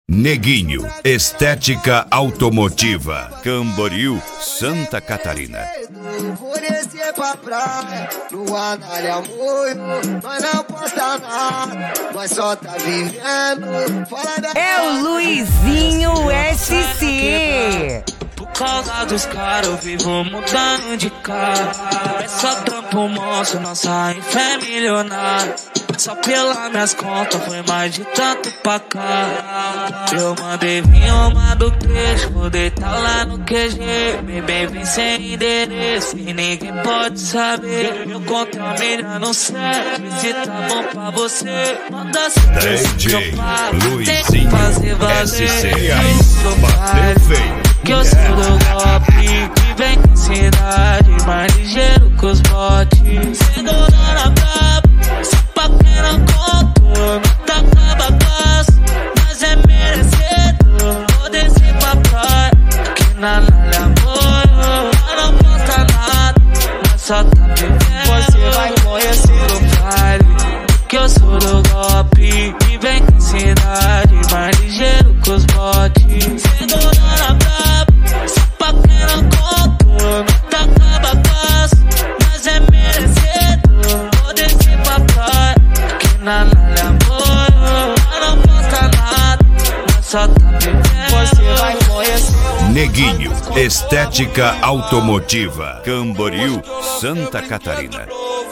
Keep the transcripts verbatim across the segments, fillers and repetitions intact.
Neguinho, estética automotiva, Camboriú, Santa Catarina. Vou descer pra praia, no Anália muito, mas não posta nada, nós só tá vivendo fora da... É o Luizinho S C. Por causa dos caras eu vivo mudando de cara. É só trampo monstro, nossa fé milionária. Só pelas minhas contas foi mais de tanto pra cá. Eu mandei vir uma do queijo, vou deitar lá no Q G. Bebê vem sem endereço e ninguém pode saber. Eu contei uma milha no céu, se tá bom pra você. Manda D J Luizinho S C. Bateu feio. Que eu sou do golpe, que vem com cidade, mais ligeiro que os botes. Sendo dona braba, só pra quem não contou, não tá cabacaço, mas é merecedor. Vou descer pra praia, que na Anália morro, mas não posta nada, mas só tá bebendo. Você vai conhecer o baile, que eu sou do golpe, que vem com cidade, mais ligeiro que os botes. Sendo dona braba, só pra quem não contou, não tá cabacaço, mas é merecedor. Vou descer pra praia, que na Anália morro, mas não posta nada, mas só tá bebendo. Você vai conhecer. Neguinho, estética automotiva, Camboriú, Santa Catarina.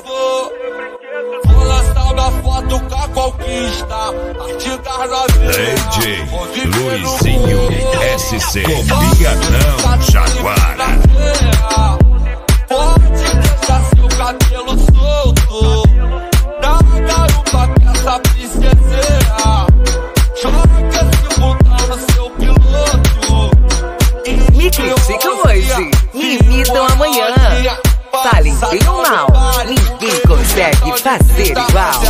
Vou lançar minha foto com a conquista, arte das novinhas. D J Luizinho S C. Copia não, Jaguara. Pode deixar seu cabelo solto, dá garupa com essa princeseira. Joga esse botão no seu piloto. Me criticam hoje, me imitam amanhã. Falem bem ou mal, ninguém consegue fazer igual.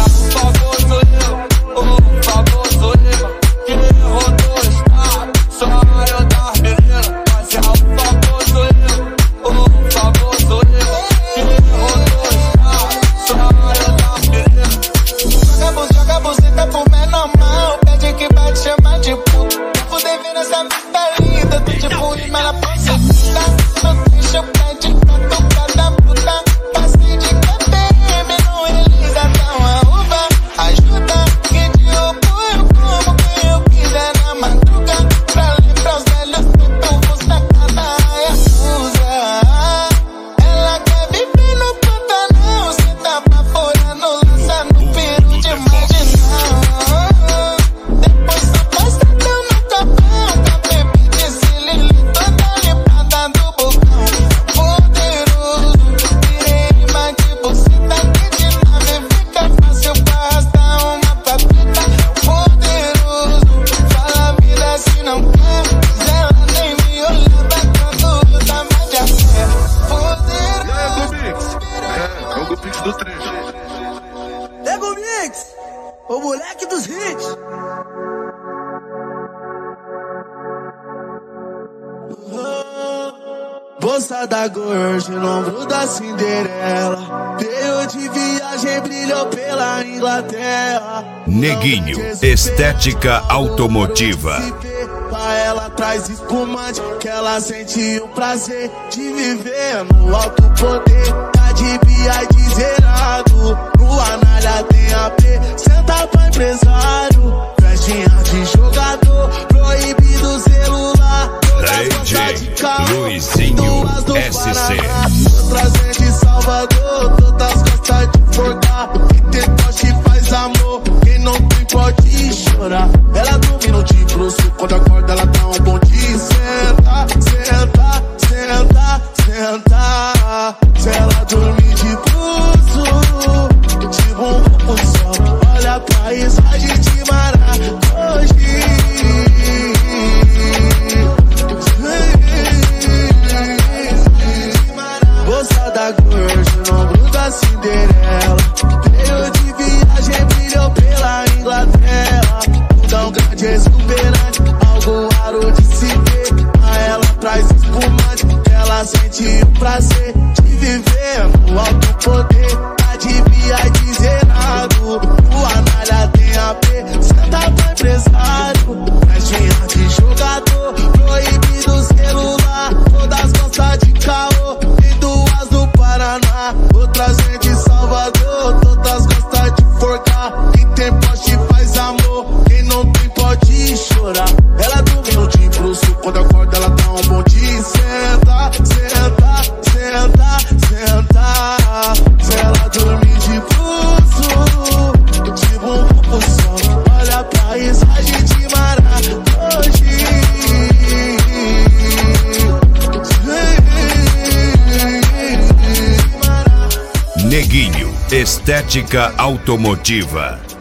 O famoso Lima, que rodou o estado, só eu das meninas, mas é o famoso Lima. O famoso Lima, que rodou o estado, só eu das meninas. Joga bus, joga buceta pro menor mal, pede que vai te chamar de puto. Eu vou devendo essa vida linda, tô tipo rima na prostituta. Não deixa o pé de canto, cada puta. Passei de K P M, não realiza, dá uma uva. Ajuda, que de roubo eu como quem eu quiser na madruga. Pra lembrar os velhos tempos, vou sacar na raia usa. Ela quer viver no Pantanal, cê tá baforando, lança no peru de marginal. Depois só posta teu no capão, tá bebê de cilindro, toda limpada do bocão. Poderoso, tirei rima de buceta, que de nave fica fácil pra arrastar uma papita. Poderoso, fala a vida se não quer, mas ela nem me olhava quando eu tava de afé. Poderoso, É o do Pix do trecho. Nego Mix, o moleque dos hits. Bolsa da Gorge, ombro da Cinderela. Veio de viagem, brilhou pela Inglaterra. Neguinho, estética automotiva. Pra ela traz espumante, que ela sente o prazer de viver no alto poder. Tá de via de zerado, no Anália tem A P, senta pra empresário. Festinha de jogador, proibido celular. D J Luizinho S C. Outras de Salvador, todas gostam de forcar. Quem tem poste faz amor, quem não tem pode chorar. Ela dormindo de bruxo, quando acorda ela dá um bom de senta, senta, senta, senta. Se ela dormir de bruxo, de bumbum pro sol, olha a paisagem de Maragogi. Bolsa da Gorge, ombro da Cinderela. Veio de viagem, brilhou pela Inglaterra. Tão grande, exuberante, algo raro de se ver. A ela traz espumante, ela sente o prazer de viver no alto poder. Tá de via de zerado, o Anália tem A P, senta pra empresário. Festinha pode chorar. Ela do meu time pro sul, quando acorda ela dá um bom dia. Senta, senta, senta, senta. Se ela dormir de pulso, de bumbum pro sol, olha a paisagem de Maragogi. Neguinho, estética automotiva.